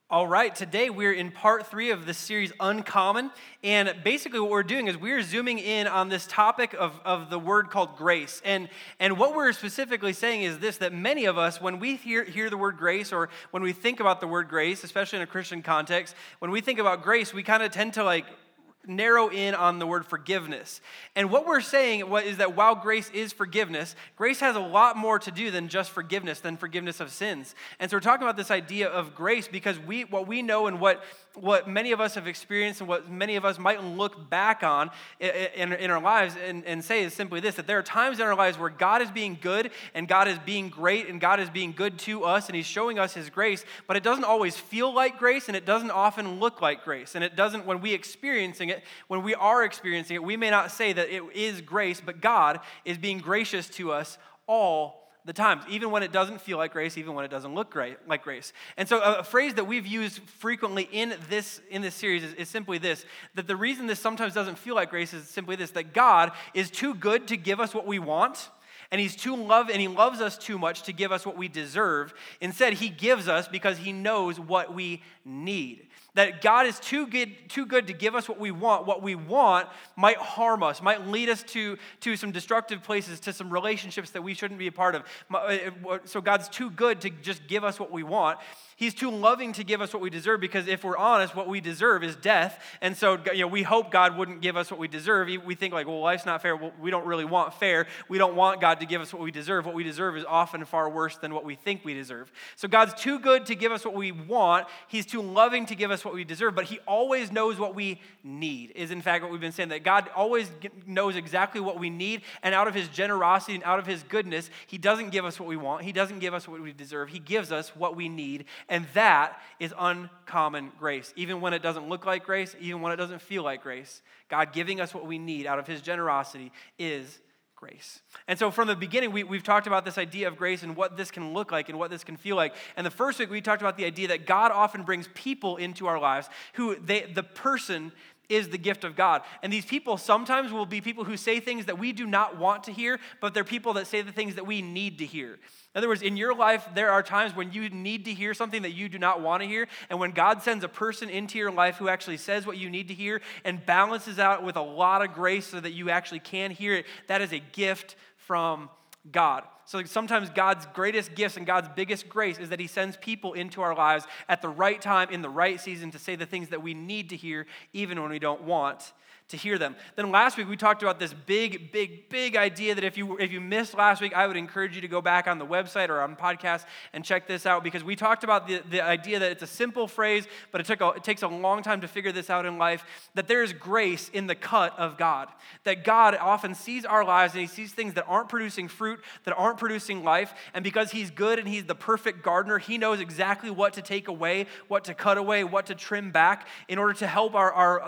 All right, today we're in part 3 of this series, Uncommon, and basically what we're doing is we're zooming in on this topic of the word called grace, and what we're specifically saying is this, that many of us, when we hear the word grace, or when we think about the word grace, especially in a Christian context, when we think about grace, we kind of tend to narrow in on the word forgiveness. And what we're saying is that while grace is forgiveness, grace has a lot more to do than just forgiveness, than forgiveness of sins. And so we're talking about this idea of grace because what we know and what many of us have experienced and what many of us might look back on in our lives and say is simply this, that there are times in our lives where God is being good and God is being great and God is being good to us and He's showing us His grace, but it doesn't always feel like grace and it doesn't often look like grace. And it doesn't, when we are experiencing it, we may not say that it is grace, but God is being gracious to us all the time, even when it doesn't feel like grace, even when it doesn't look like grace. And so a phrase that we've used frequently in this series is simply this, that the reason this sometimes doesn't feel like grace is simply this, that God is too good to give us what we want, and He loves us too much to give us what we deserve. Instead, He gives us because He knows what we need. That God is too good to give us what we want. What we want might harm us, might lead us to some destructive places, to some relationships that we shouldn't be a part of. So God's too good to just give us what we want. He's too loving to give us what we deserve, because if we're honest, what we deserve is death. And so we hope God wouldn't give us what we deserve. We think well, life's not fair. Well, we don't really want fair. We don't want God to give us what we deserve. What we deserve is often far worse than what we think we deserve. So God's too good to give us what we want. He's too loving to give us what we deserve, but He always knows what we need, is in fact what we've been saying, that God always knows exactly what we need, and out of His generosity and out of His goodness, He doesn't give us what we want. He doesn't give us what we deserve. He gives us what we need, and that is uncommon grace. Even when it doesn't look like grace, even when it doesn't feel like grace, God giving us what we need out of His generosity is grace. And so from the beginning, we've talked about this idea of grace and what this can look like and what this can feel like. And the first week, we talked about the idea that God often brings people into our lives the person is the gift of God. And these people sometimes will be people who say things that we do not want to hear, but they're people that say the things that we need to hear. In other words, in your life, there are times when you need to hear something that you do not want to hear, and when God sends a person into your life who actually says what you need to hear and balances out with a lot of grace so that you actually can hear it, that is a gift from God. So sometimes God's greatest gifts and God's biggest grace is that He sends people into our lives at the right time, in the right season, to say the things that we need to hear, even when we don't want to hear them. Then last week we talked about this big idea that if you missed last week, I would encourage you to go back on the website or on podcast and check this out, because we talked about the idea that it's a simple phrase, but it takes a long time to figure this out in life, that there is grace in the cut of God. That God often sees our lives and He sees things that aren't producing fruit, that aren't producing life, and because He's good and He's the perfect gardener, He knows exactly what to take away, what to cut away, what to trim back in order to help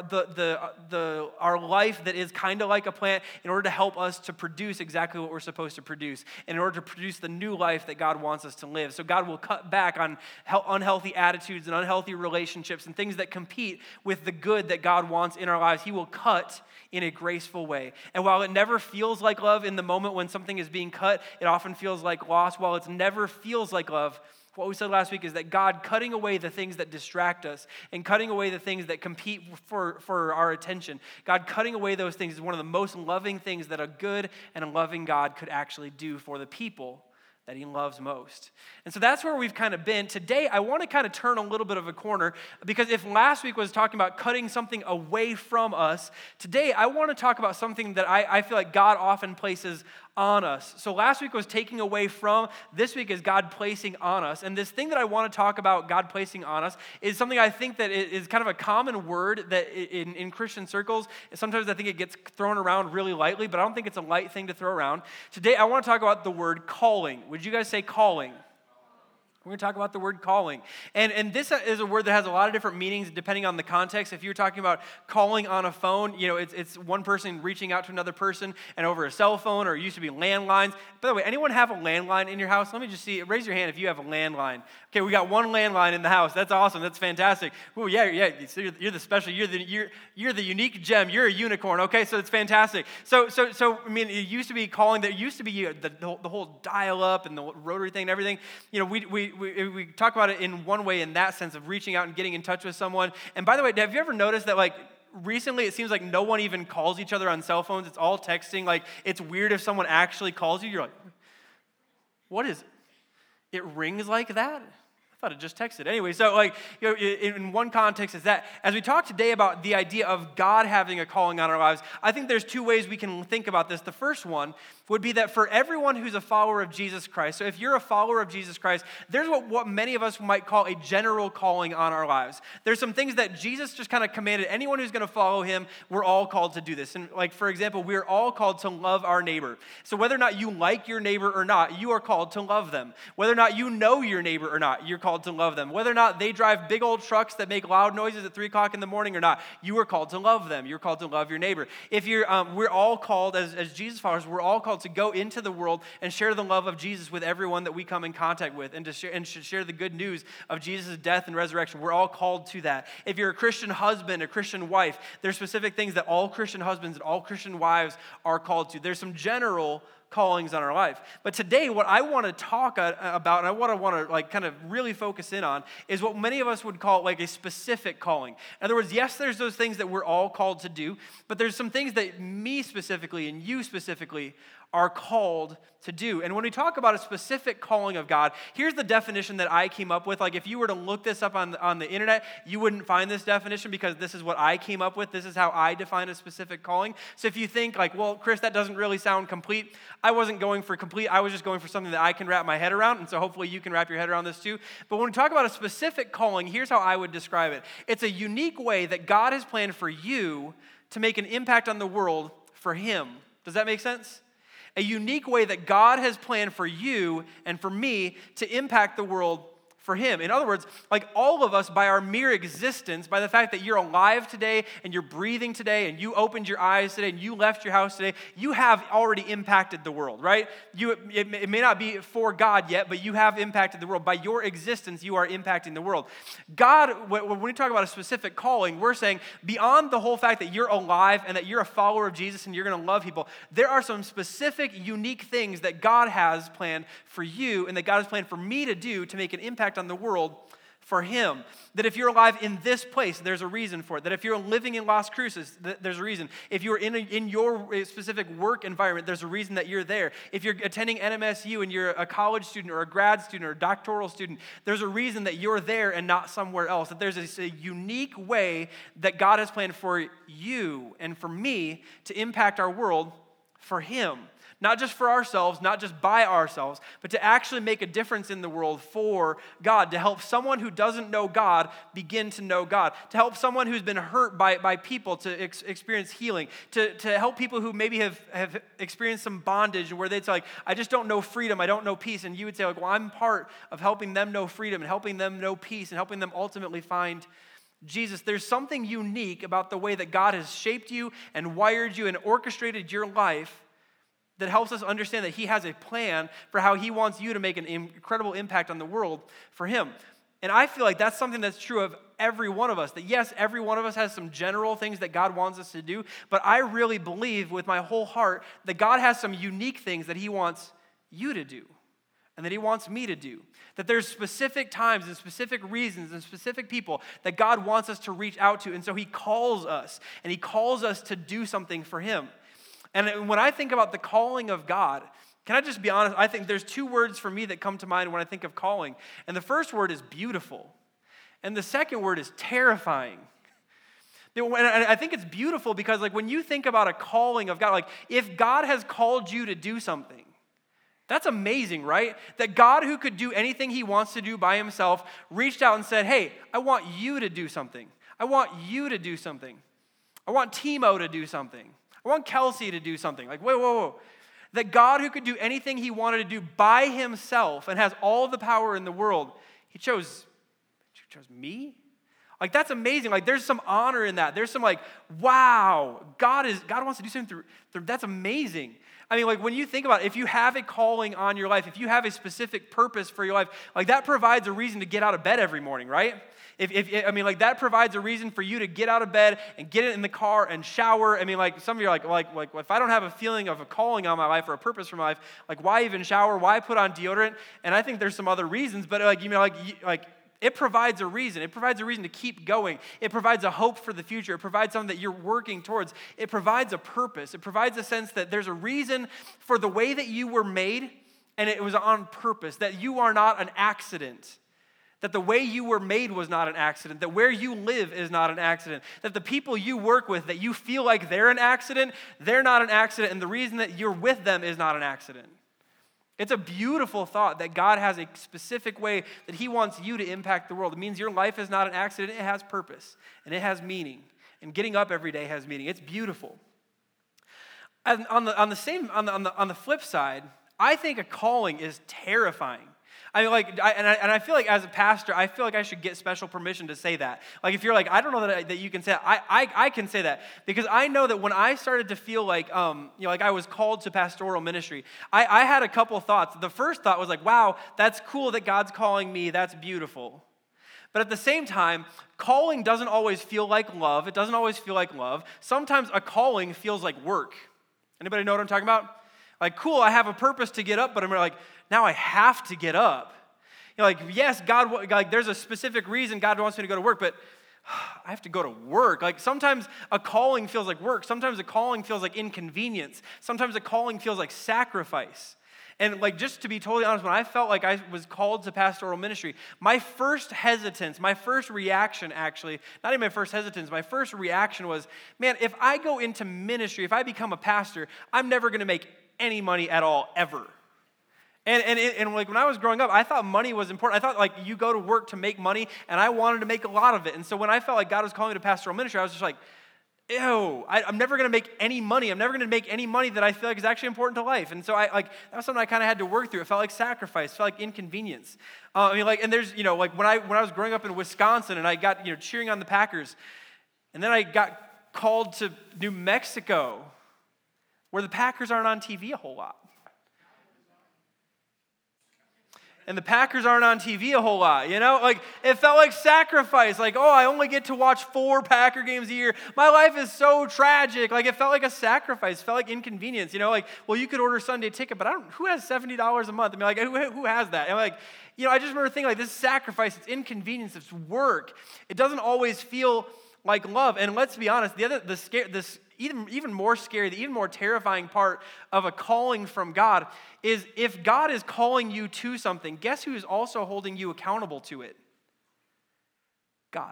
our life that is kind of like a plant, in order to help us to produce exactly what we're supposed to produce, in order to produce the new life that God wants us to live. So God will cut back on unhealthy attitudes and unhealthy relationships and things that compete with the good that God wants in our lives. He will cut in a graceful way. And while it never feels like love in the moment when something is being cut, it often feels like loss. While it never feels like love, what we said last week is that God cutting away the things that distract us and cutting away the things that compete for our attention. God cutting away those things is one of the most loving things that a good and a loving God could actually do for the people that He loves most. And so that's where we've kind of been. Today, I want to kind of turn a little bit of a corner, because if last week was talking about cutting something away from us, today I want to talk about something that I feel like God often places on us. So last week was taking away from, this week is God placing on us. And this thing that I want to talk about, God placing on us, is something I think that is kind of a common word that in Christian circles, sometimes I think it gets thrown around really lightly, but I don't think it's a light thing to throw around. Today I want to talk about the word calling. Would you guys say calling? We're going to talk about the word calling. And this is a word that has a lot of different meanings depending on the context. If you're talking about calling on a phone, it's one person reaching out to another person and over a cell phone, or it used to be landlines. By the way, anyone have a landline in your house? Let me just see. Raise your hand if you have a landline. Okay, we got one landline in the house. That's awesome. That's fantastic. Oh, yeah. So you're the special. You're the unique gem. You're a unicorn. Okay, so it's fantastic. So I mean, it used to be calling. There used to be the whole dial-up and the rotary thing and everything. We we talk about it in one way, in that sense of reaching out and getting in touch with someone. And by the way, have you ever noticed that like recently it seems like no one even calls each other on cell phones? It's all texting. Like it's weird if someone actually calls you. You're like, what is it? It rings like that? I thought it just texted. Anyway, so like, in one context is that as we talk today about the idea of God having a calling on our lives, I think there's two ways we can think about this. The first one would be that for everyone who's a follower of Jesus Christ, so if you're a follower of Jesus Christ, there's what many of us might call a general calling on our lives. There's some things that Jesus just kind of commanded. Anyone who's going to follow him, we're all called to do this. And like, for example, we're all called to love our neighbor. So whether or not you like your neighbor or not, you are called to love them. Whether or not you know your neighbor or not, you're called to love them. Whether or not they drive big old trucks that make loud noises at 3 o'clock in the morning or not, you are called to love them. You're called to love your neighbor. If you're, we're all called as Jesus followers, we're all called to go into the world and share the love of Jesus with everyone that we come in contact with, and to share the good news of Jesus' death and resurrection. We're all called to that. If you're a Christian husband, a Christian wife, there's specific things that all Christian husbands and all Christian wives are called to. There's some general callings on our life. But today, what I want to talk about, and what I want to like kind of really focus in on, is what many of us would call like a specific calling. In other words, yes, there's those things that we're all called to do, but there's some things that me specifically and you specifically are called to do. And when we talk about a specific calling of God, here's the definition that I came up with. Like if you were to look this up on the internet, you wouldn't find this definition because this is what I came up with. This is how I define a specific calling. So if you think like, well, Chris, that doesn't really sound complete, I wasn't going for complete. I was just going for something that I can wrap my head around. And so hopefully you can wrap your head around this too. But when we talk about a specific calling, here's how I would describe it. It's a unique way that God has planned for you to make an impact on the world for him. Does that make sense? A unique way that God has planned for you and for me to impact the world for him. In other words, like all of us, by our mere existence, by the fact that you're alive today and you're breathing today and you opened your eyes today and you left your house today, you have already impacted the world, right? It may not be for God yet, but you have impacted the world. By your existence, you are impacting the world. God, when we talk about a specific calling, we're saying beyond the whole fact that you're alive and that you're a follower of Jesus and you're going to love people, there are some specific, unique things that God has planned for you and that God has planned for me to do to make an impact on the world for him. That if you're alive in this place, there's a reason for it. That if you're living in Las Cruces, there's a reason. If you're in your specific work environment, there's a reason that you're there. If you're attending NMSU and you're a college student or a grad student or a doctoral student, there's a reason that you're there and not somewhere else. That there's a unique way that God has planned for you and for me to impact our world for him. Not just for ourselves, not just by ourselves, but to actually make a difference in the world for God, to help someone who doesn't know God begin to know God, to help someone who's been hurt by people to experience healing, to help people who maybe have experienced some bondage and where they'd say, like, I just don't know freedom, I don't know peace, and you would say, like, well, I'm part of helping them know freedom and helping them know peace and helping them ultimately find Jesus. There's something unique about the way that God has shaped you and wired you and orchestrated your life that helps us understand that he has a plan for how he wants you to make an incredible impact on the world for him. And I feel like that's something that's true of every one of us. That yes, every one of us has some general things that God wants us to do, but I really believe with my whole heart that God has some unique things that he wants you to do and that he wants me to do. That there's specific times and specific reasons and specific people that God wants us to reach out to. And so he calls us, and he calls us to do something for him. And when I think about the calling of God, can I just be honest? I think there's 2 words for me that come to mind when I think of calling. And the first word is beautiful. And the second word is terrifying. And I think it's beautiful because like when you think about a calling of God, like if God has called you to do something, that's amazing, right? That God, who could do anything he wants to do by himself, reached out and said, hey, I want you to do something. I want you to do something. I want Timo to do something. I want Kelsey to do something. Like, whoa. That God, who could do anything he wanted to do by himself and has all the power in the world, he chose me? Like, that's amazing. Like, there's some honor in that. There's some like, wow, God wants to do something through that's amazing. I mean, like when you think about it, if you have a calling on your life, if you have a specific purpose for your life, like that provides a reason to get out of bed every morning, right? I mean, like that provides a reason for you to get out of bed and get in the car and shower. I mean, like some of you are like, if I don't have a feeling of a calling on my life or a purpose for my life, like why even shower? Why put on deodorant? And I think there's some other reasons, but it provides a reason. It provides a reason to keep going. It provides a hope for the future. It provides something that you're working towards. It provides a purpose. It provides a sense that there's a reason for the way that you were made, and it was on purpose, that you are not an accident. That the way you were made was not an accident, that where you live is not an accident, that the people you work with, that you feel like they're an accident, they're not an accident, and the reason that you're with them is not an accident. It's a beautiful thought that God has a specific way that he wants you to impact the world. It means your life is not an accident, it has purpose, and it has meaning, and getting up every day has meaning. It's beautiful. And on the flip side, I think a calling is terrifying. I mean, I feel like as a pastor, I feel like I should get special permission to say that. Like, if you're like, I don't know that you can say that, I can say that because I know that when I started to feel like, like I was called to pastoral ministry, I had a couple thoughts. The first thought was like, wow, that's cool that God's calling me. That's beautiful. But at the same time, calling doesn't always feel like love. It doesn't always feel like love. Sometimes a calling feels like work. Anybody know what I'm talking about? Like, cool, I have a purpose to get up, but I'm like, now I have to get up. Like, yes, God, like there's a specific reason God wants me to go to work, but I have to go to work. Like sometimes a calling feels like work. Sometimes a calling feels like inconvenience. Sometimes a calling feels like sacrifice. And like, just to be totally honest, when I felt like I was called to pastoral ministry, my first hesitance, my first reaction actually, not even my first hesitance, my first reaction was, man, if I go into ministry, if I become a pastor, I'm never going to make any money at all, ever. And like when I was growing up, I thought money was important. I thought like you go to work to make money, and I wanted to make a lot of it. And so when I felt like God was calling me to pastoral ministry, I was just like, ew, I'm never going to make any money. I'm never going to make any money that I feel like is actually important to life. And so that was something I kind of had to work through. It felt like sacrifice. It felt like inconvenience. And there's, like when I was growing up in Wisconsin and I got, cheering on the Packers, and then I got called to New Mexico where the Packers aren't on TV a whole lot. And the Packers aren't on TV a whole lot, Like, it felt like sacrifice. Like, I only get to watch 4 Packer games a year. My life is so tragic. Like, it felt like a sacrifice. It felt like inconvenience, Like, well, you could order Sunday ticket, but who has $70 a month? I mean, like, who has that? And like, I just remember thinking, like, this is sacrifice. It's inconvenience. It's work. It doesn't always feel like love. And let's be honest, even more scary, the even more terrifying part of a calling from God is if God is calling you to something, guess who is also holding you accountable to it? God.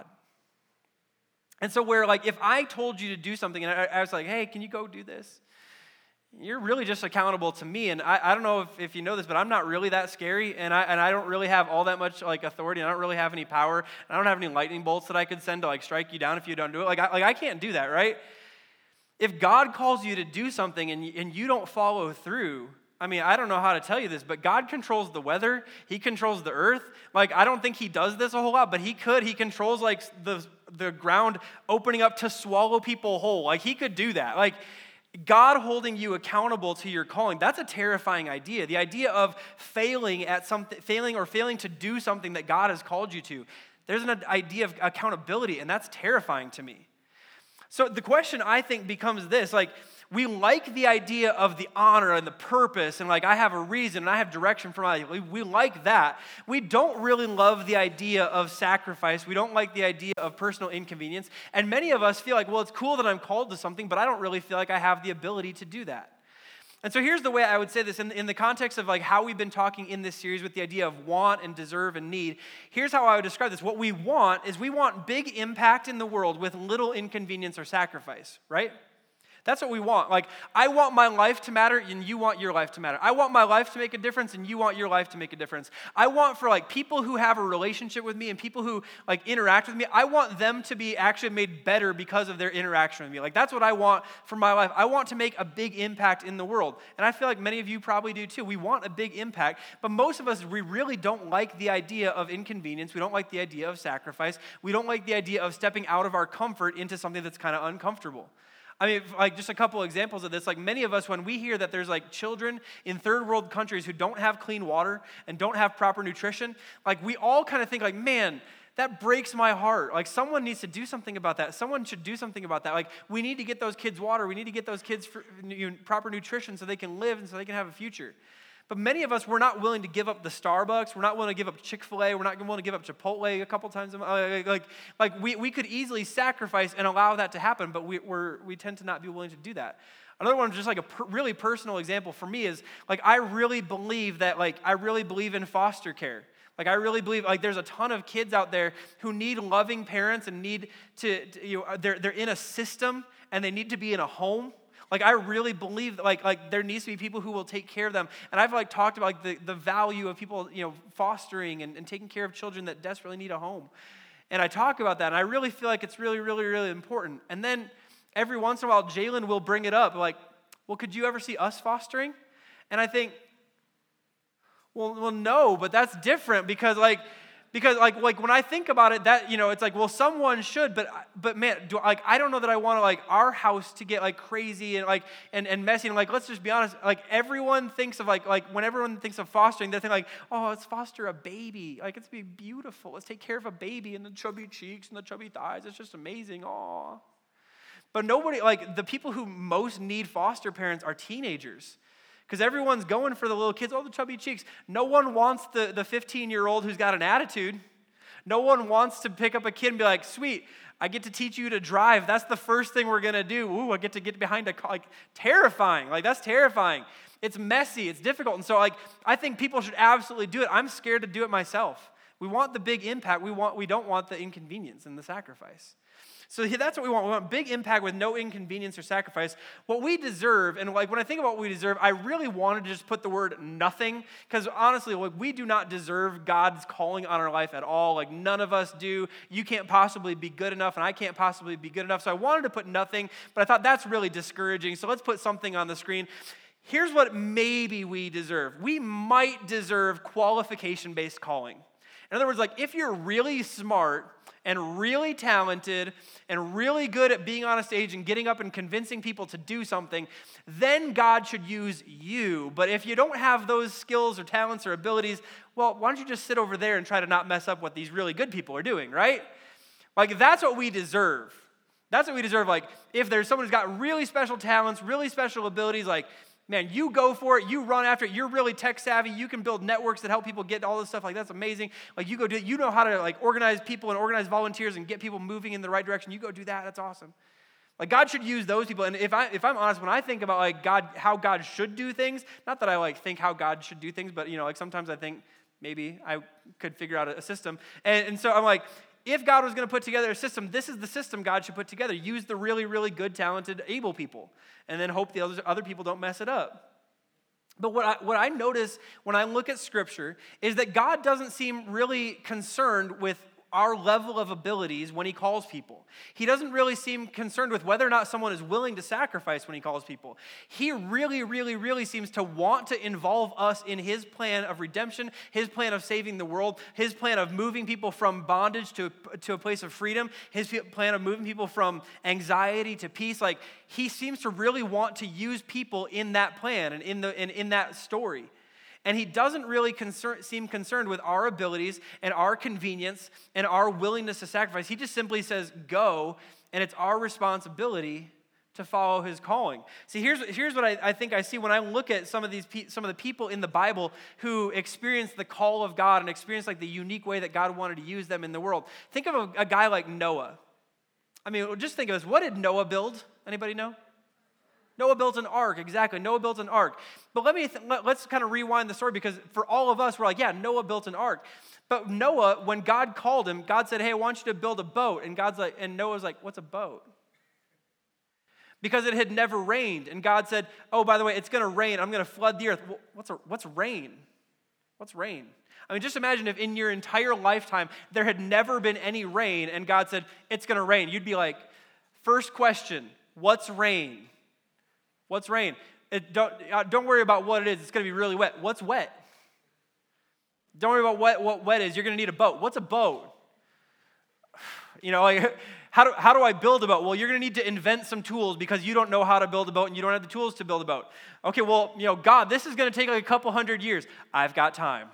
And so where like if I told you to do something and I was like, hey, can you go do this? You're really just accountable to me. And I don't know if you know this, but I'm not really that scary, and I don't really have all that much like authority, and I don't really have any power, and I don't have any lightning bolts that I could send to like strike you down if you don't do it. I can't do that, right? If God calls you to do something and you don't follow through, I mean, I don't know how to tell you this, but God controls the weather. He controls the earth. Like, I don't think he does this a whole lot, but he could. He controls, like, the ground opening up to swallow people whole. Like, he could do that. Like, God holding you accountable to your calling, that's a terrifying idea. The idea of failing to do something that God has called you to. There's an idea of accountability, and that's terrifying to me. So the question, I think, becomes this, like, we like the idea of the honor and the purpose and, like, I have a reason and I have direction for my life. We like that. We don't really love the idea of sacrifice. We don't like the idea of personal inconvenience. And many of us feel like, well, it's cool that I'm called to something, but I don't really feel like I have the ability to do that. And so here's the way I would say this in the context of like how we've been talking in this series with the idea of want and deserve and need. Here's how I would describe this. What we want is we want big impact in the world with little inconvenience or sacrifice, right? That's what we want. Like, I want my life to matter and you want your life to matter. I want my life to make a difference and you want your life to make a difference. I want for like people who have a relationship with me and people who like interact with me, I want them to be actually made better because of their interaction with me. Like, that's what I want for my life. I want to make a big impact in the world. And I feel like many of you probably do too. We want a big impact, but most of us, we really don't like the idea of inconvenience. We don't like the idea of sacrifice. We don't like the idea of stepping out of our comfort into something that's kind of uncomfortable. I mean, like just a couple examples of this, like many of us, when we hear that there's like children in third world countries who don't have clean water and don't have proper nutrition, like we all kind of think like, man, that breaks my heart. Like someone needs to do something about that. Someone should do something about that. Like we need to get those kids water. We need to get those kids proper nutrition so they can live and so they can have a future. But many of us, we're not willing to give up the Starbucks. We're not willing to give up Chick-fil-A. We're not willing to give up Chipotle a couple times a month. Like we could easily sacrifice and allow that to happen, but we tend to not be willing to do that. Another one, just like a really personal example for me is, like, I really believe in foster care. Like, I really believe, like, there's a ton of kids out there who need loving parents and need they're in a system and they need to be in a home. Like, I really believe, like there needs to be people who will take care of them. And I've, like, talked about, like, the value of people, fostering and taking care of children that desperately need a home. And I talk about that, and I really feel like it's really, really, really important. And then every once in a while, Jalen will bring it up, like, well, could you ever see us fostering? And I think, well, no, but that's different because when I think about it, that, it's like, well, someone should, but man, I don't know that I want to, like, our house to get, like, crazy and, like, and messy. And, like, let's just be honest, like, everyone thinks of, like when everyone thinks of fostering, they think, like, oh, let's foster a baby. Like, it's be beautiful. Let's take care of a baby and the chubby cheeks and the chubby thighs. It's just amazing. Aw. But nobody, like, the people who most need foster parents are teenagers. Because everyone's going for the little kids, the chubby cheeks. No one wants the 15-year-old who's got an attitude. No one wants to pick up a kid and be like, sweet, I get to teach you to drive. That's the first thing we're going to do. Ooh, I get to get behind a car. Like, terrifying. Like, that's terrifying. It's messy. It's difficult. And so, like, I think people should absolutely do it. I'm scared to do it myself. We want the big impact. We don't want the inconvenience and the sacrifice. So that's what we want. We want big impact with no inconvenience or sacrifice. What we deserve, and like when I think about what we deserve, I really wanted to just put the word nothing, because honestly, like, we do not deserve God's calling on our life at all. Like, none of us do. You can't possibly be good enough, and I can't possibly be good enough. So I wanted to put nothing, but I thought that's really discouraging. So let's put something on the screen. Here's what maybe we deserve. We might deserve qualification-based calling. In other words, like, if you're really smart and really talented and really good at being on a stage and getting up and convincing people to do something, then God should use you. But if you don't have those skills or talents or abilities, well, why don't you just sit over there and try to not mess up what these really good people are doing, right? Like, that's what we deserve. That's what we deserve. Like, if there's someone who's got really special talents, really special abilities, like, man, you go for it, you run after it, you're really tech savvy, you can build networks that help people get all this stuff, like, that's amazing. Like, you go do it, you know how to, like, organize people and organize volunteers and get people moving in the right direction, you go do that, that's awesome. Like, God should use those people. And if I'm honest, when I think about, like, God, how God should do things, not that I, like, think how God should do things, but, like, sometimes I think maybe I could figure out a system. And so I'm like, if God was going to put together a system, this is the system God should put together. Use the really, really good, talented, able people, and then hope the other people don't mess it up. But what I notice when I look at Scripture is that God doesn't seem really concerned with our level of abilities when he calls people. He doesn't really seem concerned with whether or not someone is willing to sacrifice when he calls people. He really, really, really seems to want to involve us in his plan of redemption, his plan of saving the world, his plan of moving people from bondage to a place of freedom, his plan of moving people from anxiety to peace. Like, he seems to really want to use people in that plan and in that story. And he doesn't really seem concerned with our abilities and our convenience and our willingness to sacrifice. He just simply says, go, and it's our responsibility to follow his calling. See, here's what I think I see when I look at some of the people in the Bible who experienced the call of God and experienced, like, the unique way that God wanted to use them in the world. Think of a guy like Noah. I mean, just think of this. What did Noah build? Anybody know? Noah built an ark, exactly. Noah built an ark. But let's kind of rewind the story, because for all of us, we're like, yeah, Noah built an ark. But Noah, when God called him, God said, hey, I want you to build a boat. And Noah's like, what's a boat? Because it had never rained. And God said, oh, by the way, it's going to rain. I'm going to flood the earth. What's rain? What's rain? I mean, just imagine if in your entire lifetime there had never been any rain and God said, it's going to rain. You'd be like, first question, what's rain? What's rain? Don't worry about what it is. It's going to be really wet. What's wet? Don't worry about what wet is. You're going to need a boat. What's a boat? Like, How do I build a boat? Well, you're going to need to invent some tools because you don't know how to build a boat and you don't have the tools to build a boat. Okay, well, God, this is going to take like a couple hundred years. I've got time.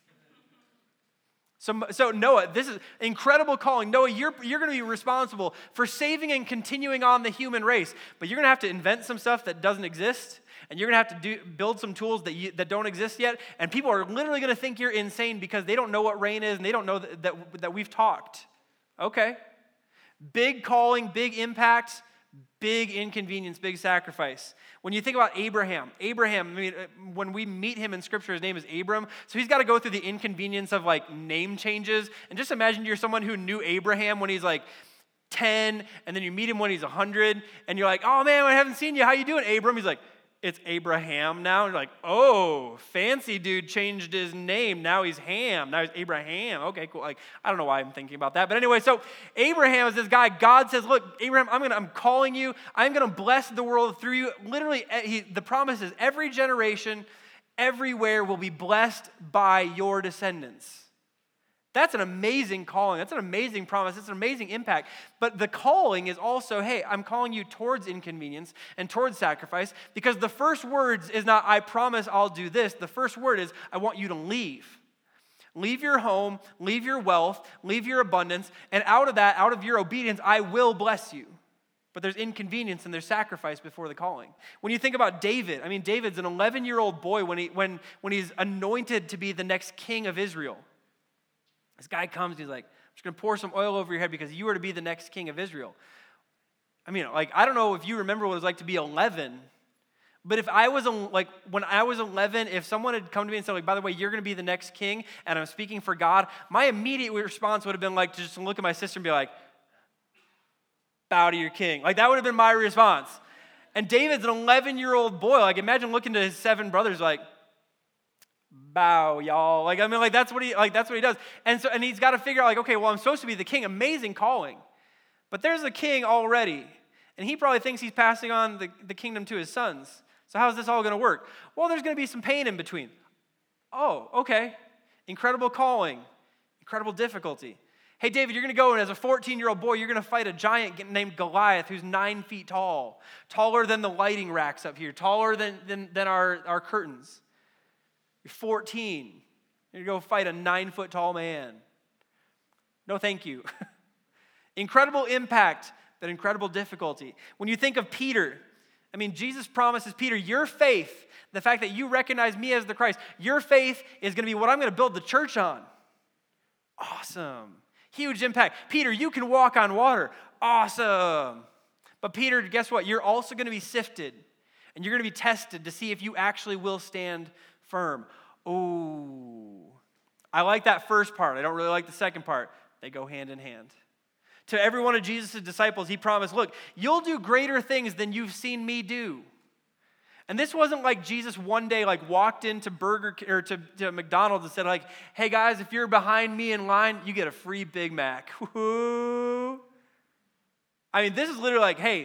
So Noah, this is incredible calling. Noah, you're going to be responsible for saving and continuing on the human race, but you're going to have to invent some stuff that doesn't exist, and you're going to have to build some tools that don't exist yet, and people are literally going to think you're insane because they don't know what rain is, and they don't know that we've talked. Okay. Big calling, big impact, big inconvenience, big sacrifice. When you think about Abraham, when we meet him in Scripture, his name is Abram. So he's got to go through the inconvenience of like name changes. And just imagine you're someone who knew Abraham when he's like 10, and then you meet him when he's 100, and you're like, oh man, I haven't seen you. How you doing, Abram? He's like, it's Abraham now. And you're like, oh, fancy dude changed his name. Now he's Ham. Now he's Abraham. Okay, cool. Like, I don't know why I'm thinking about that. But anyway, so Abraham is this guy. God says, look, Abraham, I'm calling you. I'm going to bless the world through you. Literally, the promise is every generation, everywhere will be blessed by your descendants. That's an amazing calling. That's an amazing promise. It's an amazing impact. But the calling is also, hey, I'm calling you towards inconvenience and towards sacrifice, because the first words is not, I promise I'll do this. The first word is, I want you to leave. Leave your home, leave your wealth, leave your abundance, and out of that, out of your obedience, I will bless you. But there's inconvenience and there's sacrifice before the calling. When you think about David, David's an 11-year-old boy when he's anointed to be the next king of Israel. This guy comes, he's like, I'm just going to pour some oil over your head because you are to be the next king of Israel. I don't know if you remember what it was like to be 11, but if I was, when I was 11, if someone had come to me and said, by the way, you're going to be the next king, and I'm speaking for God, my immediate response would have been like, to just look at my sister and be like, bow to your king. Like, that would have been my response. And David's an 11-year-old boy. Like, imagine looking to his 7 brothers like, bow, y'all. That's what he does. And he's got to figure out, okay, well, I'm supposed to be the king. Amazing calling. But there's a king already. And he probably thinks he's passing on the kingdom to his sons. So how's this all going to work? Well, there's going to be some pain in between. Oh, okay. Incredible calling. Incredible difficulty. Hey, David, you're going to go, and as a 14-year-old boy, you're going to fight a giant named Goliath who's 9 feet tall. Taller than the lighting racks up here. Taller than our curtains. You're 14. You're going to go fight a 9-foot-tall man. No, thank you. Incredible impact, but incredible difficulty. When you think of Peter, Jesus promises Peter, your faith, the fact that you recognize me as the Christ, your faith is going to be what I'm going to build the church on. Awesome. Huge impact. Peter, you can walk on water. Awesome. But Peter, guess what? You're also going to be sifted, and you're going to be tested to see if you actually will stand firm. Oh, I like that first part. I don't really like the second part. They go hand in hand. To every one of Jesus' disciples, he promised, look, you'll do greater things than you've seen me do. And this wasn't like Jesus one day walked into to McDonald's and said hey guys, if you're behind me in line, you get a free Big Mac. Woo-hoo. This is literally hey,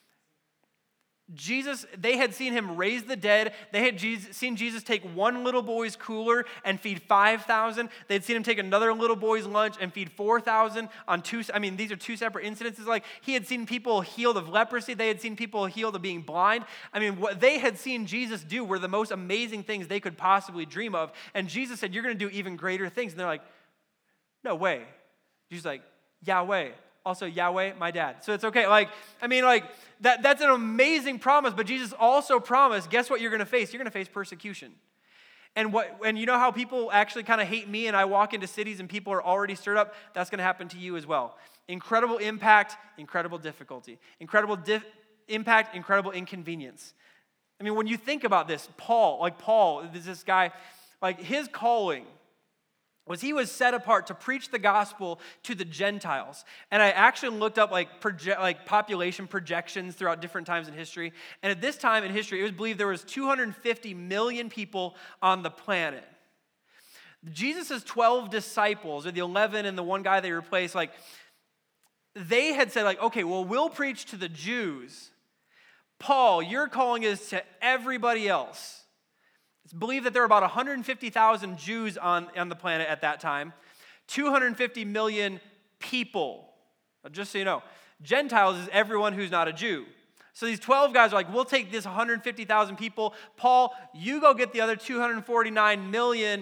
Jesus, they had seen him raise the dead. They had seen Jesus take one little boy's cooler and feed 5,000. They had seen him take another little boy's lunch and feed 4,000 on two. These are two separate incidences. He had seen people healed of leprosy. They had seen people healed of being blind. What they had seen Jesus do were the most amazing things they could possibly dream of. And Jesus said, you're going to do even greater things. And they're like, no way. Jesus like, Yahweh. Also, Yahweh, my dad. So it's okay. That's an amazing promise, but Jesus also promised, guess what you're going to face? You're going to face persecution. And you know how people actually kind of hate me and I walk into cities and people are already stirred up? That's going to happen to you as well. Incredible impact, incredible difficulty. Incredible impact, incredible inconvenience. When you think about this, Paul, this guy, his calling was he was set apart to preach the gospel to the Gentiles. And I actually looked up population projections throughout different times in history. And at this time in history, it was believed there was 250 million people on the planet. Jesus' 12 disciples, or the 11 and the one guy they replaced, they had said okay, well, we'll preach to the Jews. Paul, your calling is to everybody else. It's believed that there were about 150,000 Jews on the planet at that time, 250 million people, just so you know. Gentiles is everyone who's not a Jew. So these 12 guys are like, we'll take this 150,000 people. Paul, you go get the other 249 million,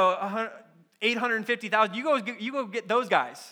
850,000. You go get those guys.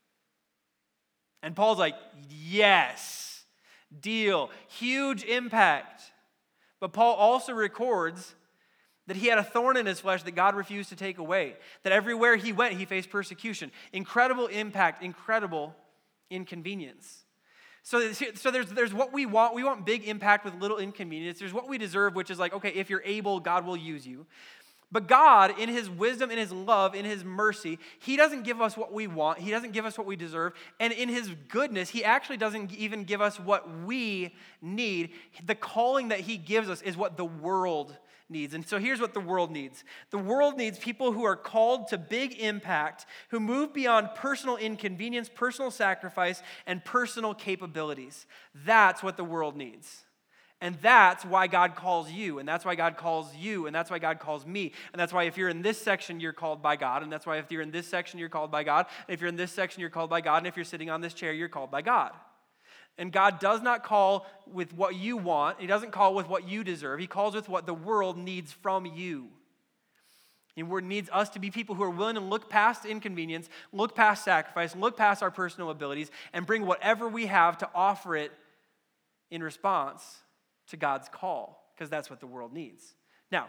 And Paul's like, yes, deal, huge impact. But Paul also records that he had a thorn in his flesh that God refused to take away. That everywhere he went, he faced persecution. Incredible impact, incredible inconvenience. So there's what we want. We want big impact with little inconvenience. There's what we deserve, which is like, okay, if you're able, God will use you. But God, in his wisdom, in his love, in his mercy, he doesn't give us what we want. He doesn't give us what we deserve. And in his goodness, he actually doesn't even give us what we need. The calling that he gives us is what the world needs. And so here's what the world needs. The world needs people who are called to big impact, who move beyond personal inconvenience, personal sacrifice, and personal capabilities. That's what the world needs. And that's why God calls you, and that's why God calls you, and that's why God calls me. And that's why if you're in this section, you're called by God. And that's why if you're in this section, you're called by God. And if you're in this section, you're called by God. And if you're sitting on this chair, you're called by God. And God does not call with what you want. He doesn't call with what you deserve. He calls with what the world needs from you. The word needs us to be people who are willing to look past inconvenience, look past sacrifice, look past our personal abilities, and bring whatever we have to offer it in response to God's call, because that's what the world needs. Now,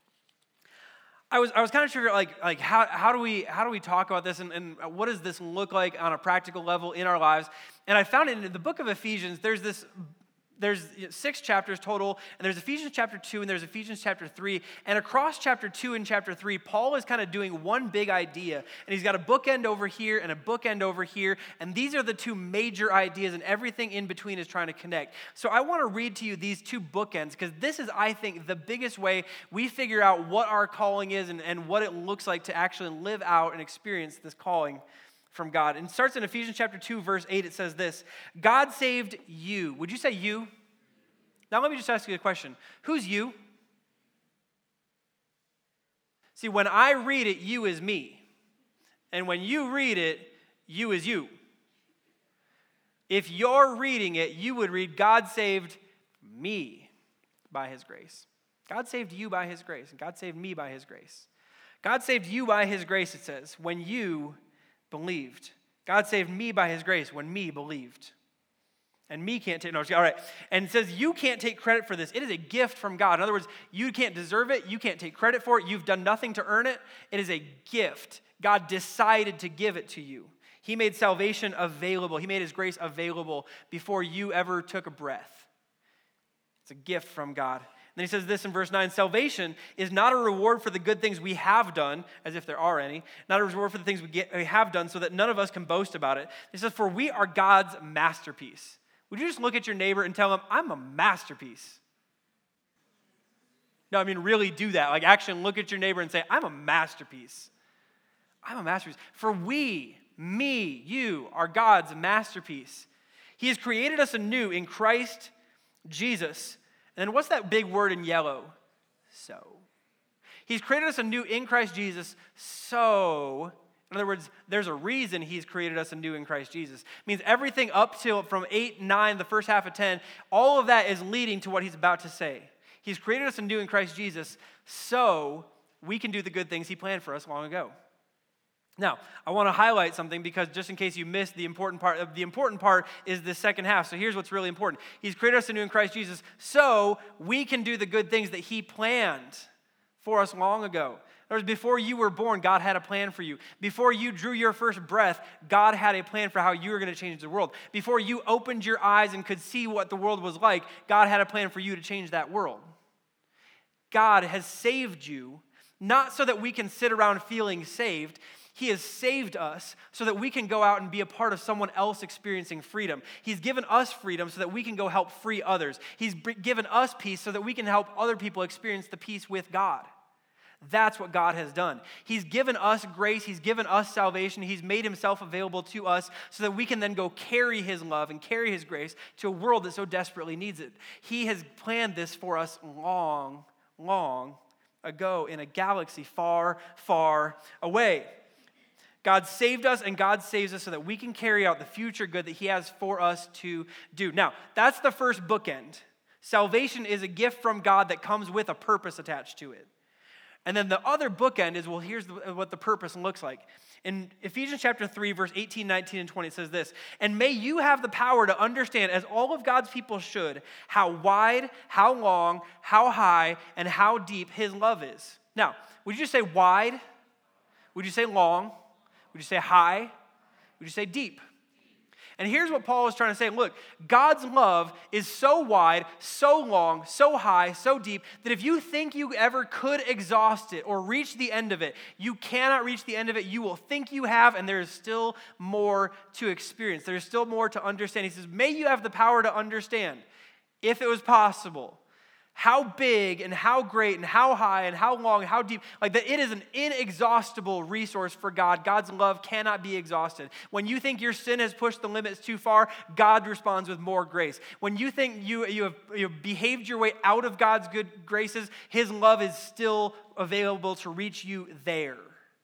I was kind of figuring like how do we talk about this and what does this look like on a practical level in our lives? And I found it in the book of Ephesians. There's 6 chapters total, and there's Ephesians chapter 2 and there's Ephesians chapter 3. And across chapter 2 and chapter 3, Paul is kind of doing one big idea. And he's got a bookend over here and a bookend over here. And these are the two major ideas, and everything in between is trying to connect. So I want to read to you these two bookends, because this is, I think, the biggest way we figure out what our calling is and what it looks like to actually live out and experience this calling from God. And it starts in Ephesians chapter 2, verse 8. It says this: God saved you. Would you say you? Now let me just ask you a question. Who's you? See, when I read it, you is me. And when you read it, you is you. If you're reading it, you would read, God saved me by his grace. God saved you by his grace, and God saved me by his grace. God saved you by his grace, it says, when you believed. God saved me by his grace when me believed. And me can't take, no, all right. And it says you can't take credit for this. It is a gift from God. In other words, you can't deserve it. You can't take credit for it. You've done nothing to earn it. It is a gift. God decided to give it to you. He made salvation available. He made his grace available before you ever took a breath. It's a gift from God. Then he says this in verse 9: salvation is not a reward for the good things we have done, as if there are any, not a reward for the things we have done, so that none of us can boast about it. He says, for we are God's masterpiece. Would you just look at your neighbor and tell him, I'm a masterpiece? No, I mean, really do that. Like, actually look at your neighbor and say, I'm a masterpiece. I'm a masterpiece. For we, me, you, are God's masterpiece. He has created us anew in Christ Jesus. And then what's that big word in yellow? So. He's created us anew in Christ Jesus, so, in other words, there's a reason he's created us anew in Christ Jesus. It means everything up till from 8, 9, the first half of 10, all of that is leading to what he's about to say. He's created us anew in Christ Jesus, so we can do the good things he planned for us long ago. Now, I want to highlight something, because just in case you missed the important part is the second half. So here's what's really important. He's created us anew in Christ Jesus so we can do the good things that he planned for us long ago. In other words, before you were born, God had a plan for you. Before you drew your first breath, God had a plan for how you were going to change the world. Before you opened your eyes and could see what the world was like, God had a plan for you to change that world. God has saved you, not so that we can sit around feeling saved. He has saved us so that we can go out and be a part of someone else experiencing freedom. He's given us freedom so that we can go help free others. He's given us peace so that we can help other people experience the peace with God. That's what God has done. He's given us grace. He's given us salvation. He's made himself available to us so that we can then go carry his love and carry his grace to a world that so desperately needs it. He has planned this for us long, long ago in a galaxy far, far away. God saved us, and God saves us so that we can carry out the future good that he has for us to do. Now, that's the first bookend. Salvation is a gift from God that comes with a purpose attached to it. And then the other bookend is, well, here's what the purpose looks like. In Ephesians chapter 3, verse 18, 19, and 20, it says this, "And may you have the power to understand, as all of God's people should, how wide, how long, how high, and how deep his love is." Now, would you just say wide? Would you say long? Would you say high? Would you say deep? And here's what Paul is trying to say. Look, God's love is so wide, so long, so high, so deep, that if you think you ever could exhaust it or reach the end of it, you cannot reach the end of it. You will think you have, and there is still more to experience. There is still more to understand. He says, may you have the power to understand, if it was possible, how big and how great and how high and how long and how deep, like that it is an inexhaustible resource for God. God's love cannot be exhausted. When you think your sin has pushed the limits too far, God responds with more grace. When you think you have behaved your way out of God's good graces, his love is still available to reach you there.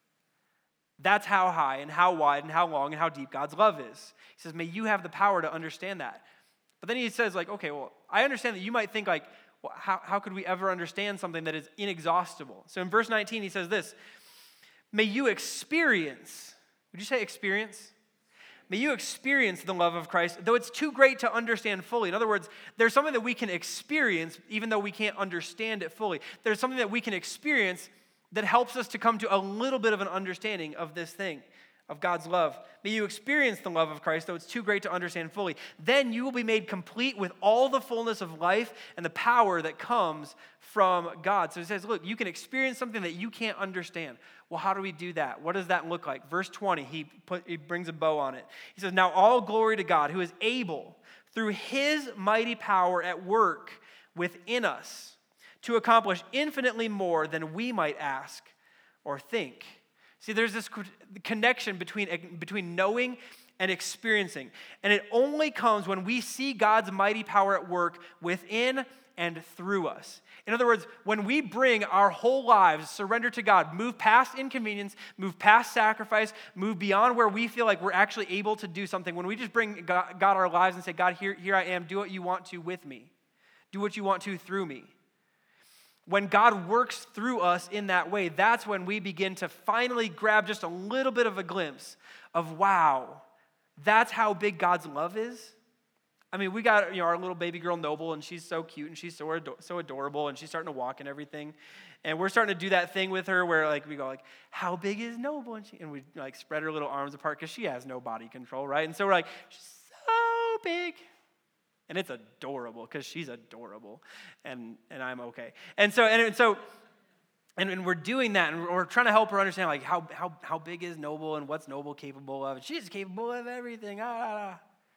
That's how high and how wide and how long and how deep God's love is. He says, may you have the power to understand that. But then he says, like, okay, well, I understand that you might think like, well, how could we ever understand something that is inexhaustible? So in verse 19, he says this, may you experience, would you say experience? May you experience the love of Christ, though it's too great to understand fully. In other words, there's something that we can experience even though we can't understand it fully. There's something that we can experience that helps us to come to a little bit of an understanding of this thing, of God's love. May you experience the love of Christ, though it's too great to understand fully. Then you will be made complete with all the fullness of life and the power that comes from God. So he says, look, you can experience something that you can't understand. Well, how do we do that? What does that look like? Verse 20, he brings a bow on it. He says, now all glory to God, who is able, through his mighty power at work within us, to accomplish infinitely more than we might ask or think. See, there's this connection between knowing and experiencing. And it only comes when we see God's mighty power at work within and through us. In other words, when we bring our whole lives, surrender to God, move past inconvenience, move past sacrifice, move beyond where we feel like we're actually able to do something, when we just bring God our lives and say, God, here I am, do what you want to with me. Do what you want to through me. When God works through us in that way, that's when we begin to finally grab just a little bit of a glimpse of, wow, that's how big God's love is. I mean, we got our little baby girl Noble, and she's so cute, and she's so adorable, and she's starting to walk and everything. And we're starting to do that thing with her where we go how big is Noble? And we spread her little arms apart because she has no body control, right? And so we're she's so big. And it's adorable because she's adorable, and I'm okay. And so we're doing that, and we're trying to help her understand how big is Noble and what's Noble capable of. She's capable of everything. Well,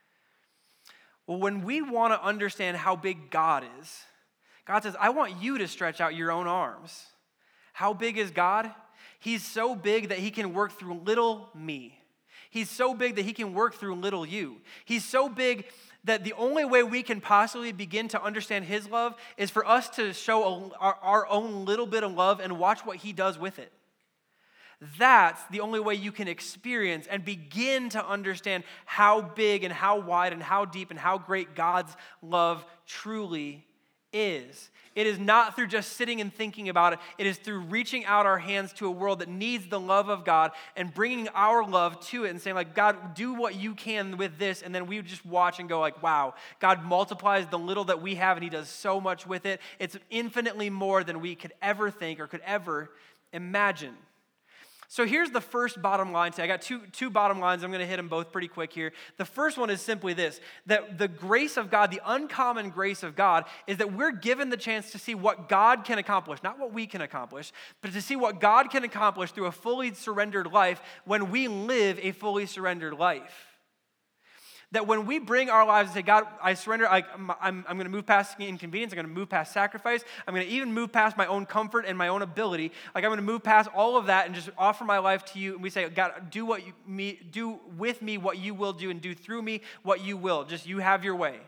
when we want to understand how big God is, God says, I want you to stretch out your own arms. How big is God? He's so big that he can work through little me. He's so big that he can work through little you. He's so big that the only way we can possibly begin to understand his love is for us to show our own little bit of love and watch what he does with it. That's the only way you can experience and begin to understand how big and how wide and how deep and how great God's love truly is. It is not through just sitting and thinking about it. It is through reaching out our hands to a world that needs the love of God and bringing our love to it and saying, God, do what you can with this. And then we just watch and go wow, God multiplies the little that we have and he does so much with it. It's infinitely more than we could ever think or could ever imagine. So here's the first bottom line today. I got two bottom lines. I'm going to hit them both pretty quick here. The first one is simply this, that the grace of God, the uncommon grace of God, is that we're given the chance to see what God can accomplish, not what we can accomplish, but to see what God can accomplish through a fully surrendered life when we live a fully surrendered life. That when we bring our lives and say, God, I surrender, I'm going to move past inconvenience, I'm going to move past sacrifice, I'm going to even move past my own comfort and my own ability, I'm going to move past all of that and just offer my life to you, and we say, God, do with me what you will do and do through me what you will, just you have your way.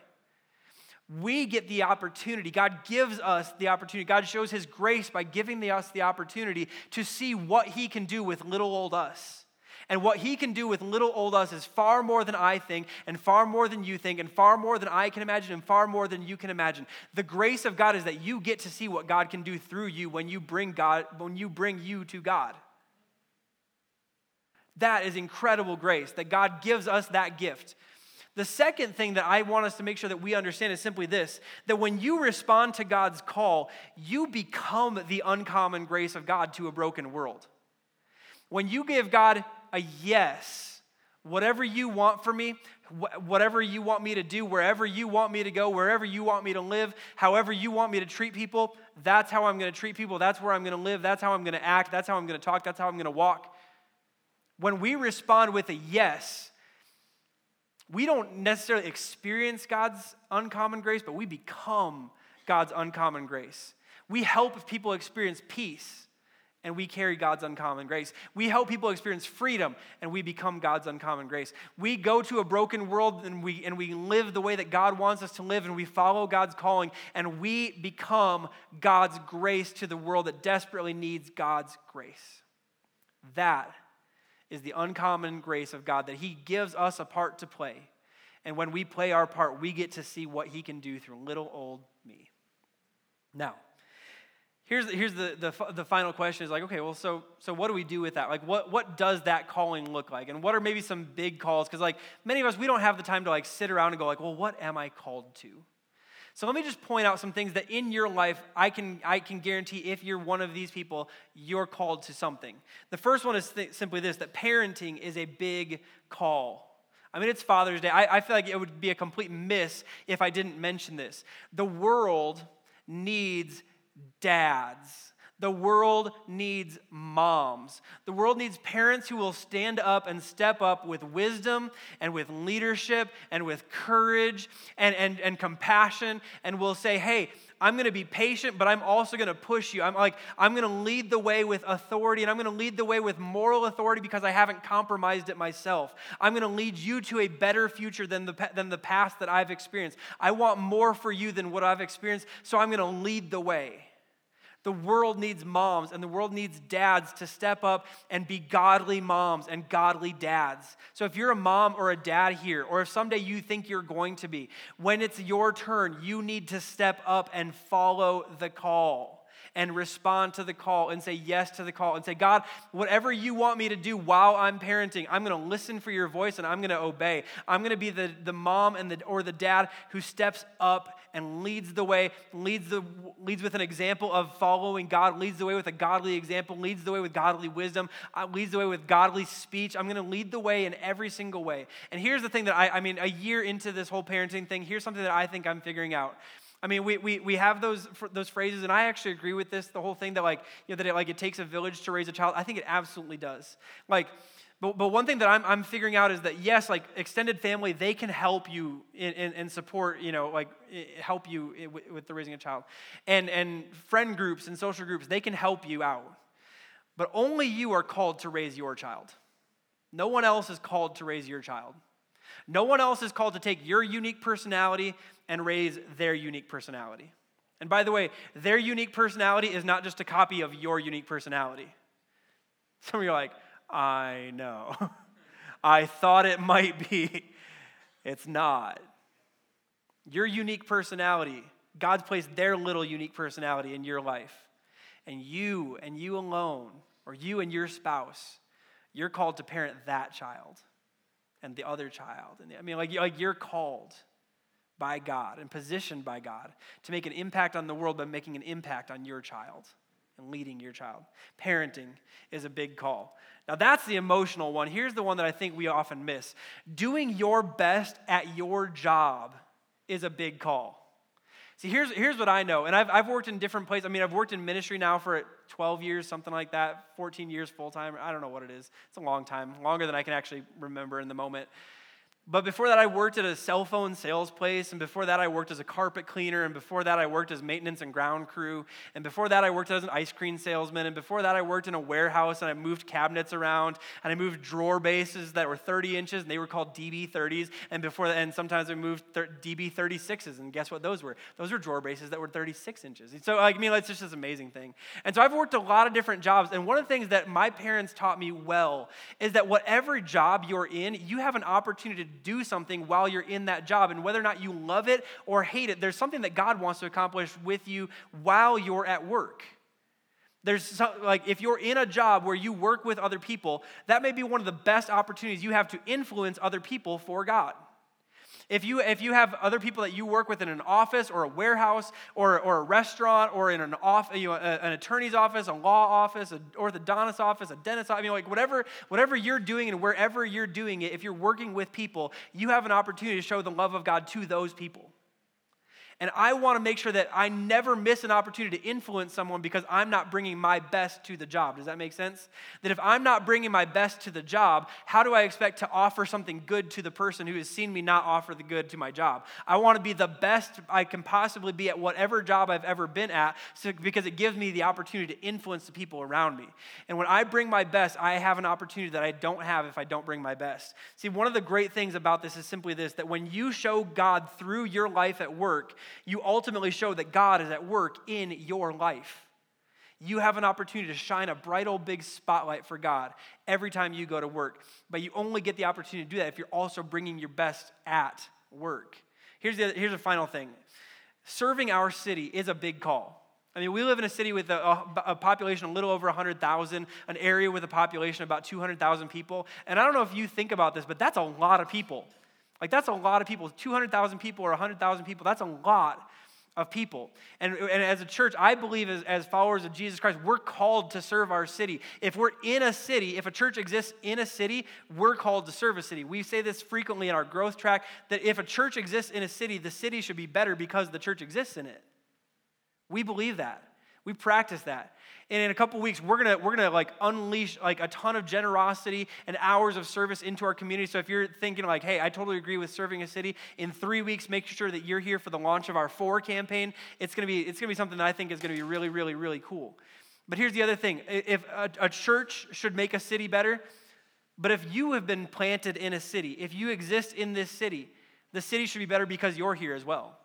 We get the opportunity, God gives us the opportunity, God shows his grace by giving us the opportunity to see what he can do with little old us. And what he can do with little old us is far more than I think, and far more than you think, and far more than I can imagine, and far more than you can imagine. The grace of God is that you get to see what God can do through you when you bring you to God. That is incredible grace, that God gives us that gift. The second thing that I want us to make sure that we understand is simply this, that when you respond to God's call, you become the uncommon grace of God to a broken world. When you give God a yes, whatever you want for me, whatever you want me to do, wherever you want me to go, wherever you want me to live, however you want me to treat people, that's how I'm going to treat people, that's where I'm going to live, that's how I'm going to act, that's how I'm going to talk, that's how I'm going to walk. When we respond with a yes, we don't necessarily experience God's uncommon grace, but we become God's uncommon grace. We help people experience peace, and we carry God's uncommon grace. We help people experience freedom, and we become God's uncommon grace. We go to a broken world, and we live the way that God wants us to live, and we follow God's calling, and we become God's grace to the world that desperately needs God's grace. That is the uncommon grace of God, that he gives us a part to play. And when we play our part, we get to see what he can do through little old me. Now, here's the final question is like, okay, well, so what do we do with that? Like, what does that calling look like? And what are maybe some big calls? Because like many of us, we don't have the time to like sit around and go like, well, what am I called to? So let me just point out some things that in your life, I can guarantee if you're one of these people, you're called to something. The first one is simply this, that parenting is a big call. I mean, it's Father's Day. I feel like it would be a complete miss if I didn't mention this. The world needs dads. The world needs moms. The world needs parents who will stand up and step up with wisdom and with leadership and with courage and compassion and will say, hey, I'm going to be patient, but I'm also going to push you. I'm going to lead the way with authority, and I'm going to lead the way with moral authority because I haven't compromised it myself. I'm going to lead you to a better future than the past that I've experienced. I want more for you than what I've experienced, so I'm going to lead the way. The world needs moms and the world needs dads to step up and be godly moms and godly dads. So if you're a mom or a dad here, or if someday you think you're going to be, when it's your turn, you need to step up and follow the call and respond to the call and say yes to the call and say, God, whatever you want me to do while I'm parenting, I'm going to listen for your voice and I'm going to obey. I'm going to be the mom or the dad who steps up and leads the way, leads with an example of following God, leads the way with a godly example, leads the way with godly wisdom, leads the way with godly speech. I'm going to lead the way in every single way. And here's the thing that I mean, a year into this whole parenting thing, here's something that I think I'm figuring out. I mean, we have those phrases, and I actually agree with this. The whole thing that it takes a village to raise a child. I think it absolutely does. But one thing that I'm figuring out is that yes, like extended family, they can help you and support, help you with the raising a child, and friend groups and social groups, they can help you out. But only you are called to raise your child. No one else is called to raise your child. No one else is called to take your unique personality and raise their unique personality. And by the way, their unique personality is not just a copy of your unique personality. Some of you are like, I know. I thought it might be. It's not. Your unique personality, God's placed their little unique personality in your life. And you alone, or you and your spouse, you're called to parent that child and the other child. And I mean, you're called by God and positioned by God to make an impact on the world by making an impact on your child and leading your child. Parenting is a big call. Now that's the emotional one. Here's the one that I think we often miss. Doing your best at your job is a big call. See, here's what I know, and I've worked in different places. I mean, I've worked in ministry now for 12 years, something like that, 14 years full-time. I don't know what it is. It's a long time, longer than I can actually remember in the moment. But before that, I worked at a cell phone sales place, and before that, I worked as a carpet cleaner, and before that, I worked as maintenance and ground crew, and before that, I worked as an ice cream salesman, and before that, I worked in a warehouse, and I moved cabinets around, and I moved drawer bases that were 30 inches, and they were called DB30s, and before that, and sometimes I moved DB36s, and guess what those were? Those were drawer bases that were 36 inches. And so, it's just this amazing thing. And so I've worked a lot of different jobs, and one of the things that my parents taught me well is that whatever job you're in, you have an opportunity to do something while you're in that job. And whether or not you love it or hate it, there's something that God wants to accomplish with you while you're at work. If you're in a job where you work with other people, that may be one of the best opportunities you have to influence other people for God. If you have other people that you work with in an office or a warehouse or a restaurant or in an attorney's office, a law office, an orthodontist office, a dentist office, whatever you're doing and wherever you're doing it, if you're working with people, you have an opportunity to show the love of God to those people. And I want to make sure that I never miss an opportunity to influence someone because I'm not bringing my best to the job. Does that make sense? That if I'm not bringing my best to the job, how do I expect to offer something good to the person who has seen me not offer the good to my job? I want to be the best I can possibly be at whatever job I've ever been at because it gives me the opportunity to influence the people around me. And when I bring my best, I have an opportunity that I don't have if I don't bring my best. See, one of the great things about this is simply this, that when you show God through your life at work, you ultimately show that God is at work in your life. You have an opportunity to shine a bright old big spotlight for God every time you go to work. But you only get the opportunity to do that if you're also bringing your best at work. Here's the final thing. Serving our city is a big call. We live in a city with a population a little over 100,000, an area with a population of about 200,000 people. And I don't know if you think about this, but that's a lot of people. That's a lot of people. 200,000 people or 100,000 people, that's a lot of people. And as a church, I believe as followers of Jesus Christ, we're called to serve our city. If we're in a city, if a church exists in a city, we're called to serve a city. We say this frequently in our growth track, that if a church exists in a city, the city should be better because the church exists in it. We believe that. We practice that. And in a couple weeks, we're gonna unleash a ton of generosity and hours of service into our community. So if you're thinking hey, I totally agree with serving a city, in 3 weeks, make sure that you're here for the launch of our FOR campaign. It's gonna be something that I think is gonna be really, really, really cool. But here's the other thing: if a church should make a city better, but if you have been planted in a city, if you exist in this city, the city should be better because you're here as well.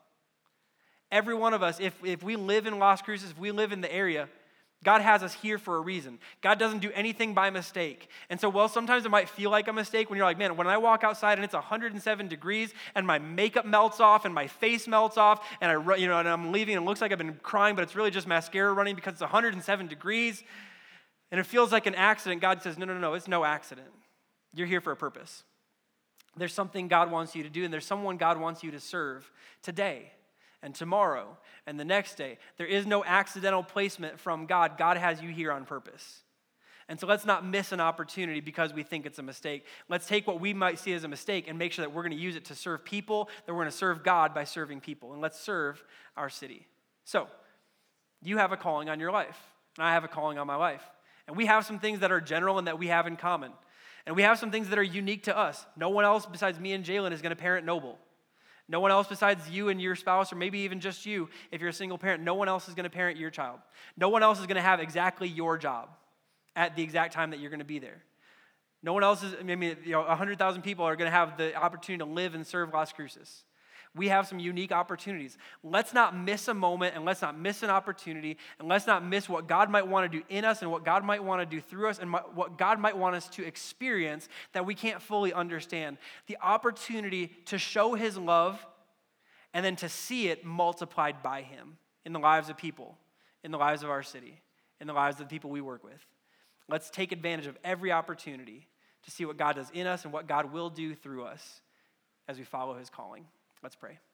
Every one of us, if we live in Las Cruces, if we live in the area, God has us here for a reason. God doesn't do anything by mistake. And so, sometimes it might feel like a mistake when you're man, when I walk outside and it's 107 degrees and my makeup melts off and my face melts off and and I'm leaving and it looks like I've been crying, but it's really just mascara running because it's 107 degrees and it feels like an accident. God says, no, it's no accident. You're here for a purpose. There's something God wants you to do, and there's someone God wants you to serve today and tomorrow and the next day. There is no accidental placement from God. God has you here on purpose. And so let's not miss an opportunity because we think it's a mistake. Let's take what we might see as a mistake and make sure that we're going to use it to serve people, that we're going to serve God by serving people. And let's serve our city. So, you have a calling on your life, and I have a calling on my life. And we have some things that are general and that we have in common. And we have some things that are unique to us. No one else besides me and Jalen is going to parent Noble. No one else besides you and your spouse, or maybe even just you, if you're a single parent, no one else is going to parent your child. No one else is going to have exactly your job at the exact time that you're going to be there. No one else is, 100,000 people are going to have the opportunity to live and serve Las Cruces. We have some unique opportunities. Let's not miss a moment, and let's not miss an opportunity, and let's not miss what God might want to do in us and what God might want to do through us and what God might want us to experience that we can't fully understand. The opportunity to show his love and then to see it multiplied by him in the lives of people, in the lives of our city, in the lives of the people we work with. Let's take advantage of every opportunity to see what God does in us and what God will do through us as we follow his calling. Let's pray.